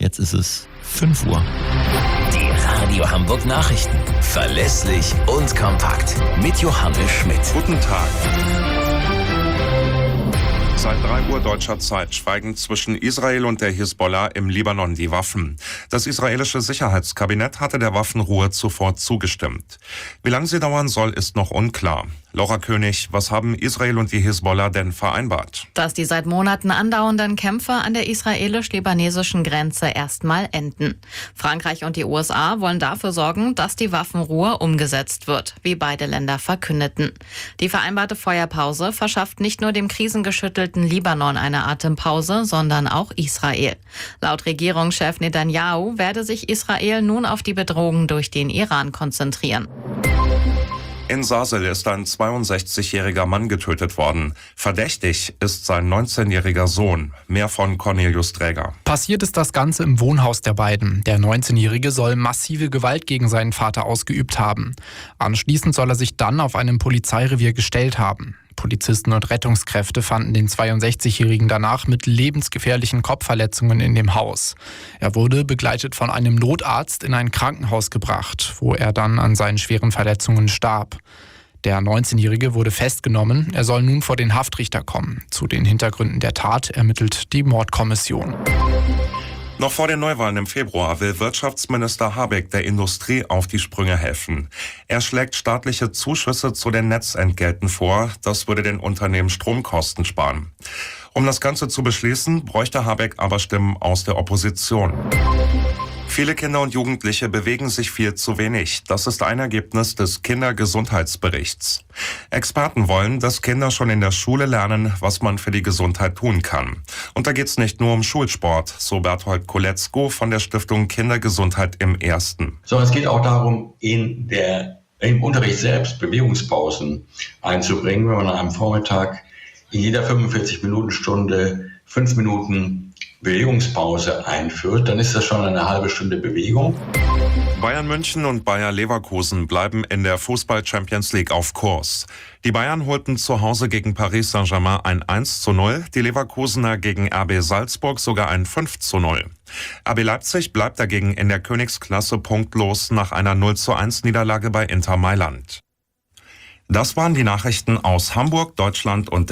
jetzt ist es 5 Uhr. Die Radio Hamburg Nachrichten. Verlässlich und kompakt. Mit Johannes Schmidt. Guten Tag. Seit 3 Uhr deutscher Zeit schweigen zwischen Israel und der Hisbollah im Libanon die Waffen. Das israelische Sicherheitskabinett hatte der Waffenruhe zuvor zugestimmt. Wie lange sie dauern soll, ist noch unklar. Laura König, was haben Israel und die Hisbollah denn vereinbart? Dass die seit Monaten andauernden Kämpfe an der israelisch-libanesischen Grenze erstmal enden. Frankreich und die USA wollen dafür sorgen, dass die Waffenruhe umgesetzt wird, wie beide Länder verkündeten. Die vereinbarte Feuerpause verschafft nicht nur dem krisengeschüttelten Libanon eine Atempause, sondern auch Israel. Laut Regierungschef Netanyahu werde sich Israel nun auf die Bedrohung durch den Iran konzentrieren. In Sasel ist ein 62-jähriger Mann getötet worden. Verdächtig ist sein 19-jähriger Sohn. Mehr von Cornelius Träger. Passiert ist das Ganze im Wohnhaus der beiden. Der 19-Jährige soll massive Gewalt gegen seinen Vater ausgeübt haben. Anschließend soll er sich dann auf einem Polizeirevier gestellt haben. Polizisten und Rettungskräfte fanden den 62-Jährigen danach mit lebensgefährlichen Kopfverletzungen in dem Haus. Er wurde begleitet von einem Notarzt in ein Krankenhaus gebracht, wo er dann an seinen schweren Verletzungen starb. Der 19-Jährige wurde festgenommen. Er soll nun vor den Haftrichter kommen. Zu den Hintergründen der Tat ermittelt die Mordkommission. Noch vor den Neuwahlen im Februar will Wirtschaftsminister Habeck der Industrie auf die Sprünge helfen. Er schlägt staatliche Zuschüsse zu den Netzentgelten vor. Das würde den Unternehmen Stromkosten sparen. Um das Ganze zu beschließen, bräuchte Habeck aber Stimmen aus der Opposition. Viele Kinder und Jugendliche bewegen sich viel zu wenig. Das ist ein Ergebnis des Kindergesundheitsberichts. Experten wollen, dass Kinder schon in der Schule lernen, was man für die Gesundheit tun kann. Und da geht's nicht nur um Schulsport, so Berthold Koletzko von der Stiftung Kindergesundheit im Ersten. Sondern es geht auch darum, im Unterricht selbst Bewegungspausen einzubringen. Wenn man am Vormittag in jeder 45-Minuten-Stunde 5 Minuten Bewegungspause einführt, dann ist das schon eine halbe Stunde Bewegung. Bayern München und Bayer Leverkusen bleiben in der Fußball-Champions League auf Kurs. Die Bayern holten zu Hause gegen Paris Saint-Germain ein 1:0, die Leverkusener gegen RB Salzburg sogar ein 5:0. RB Leipzig bleibt dagegen in der Königsklasse punktlos nach einer 0:1 Niederlage bei Inter Mailand. Das waren die Nachrichten aus Hamburg, Deutschland und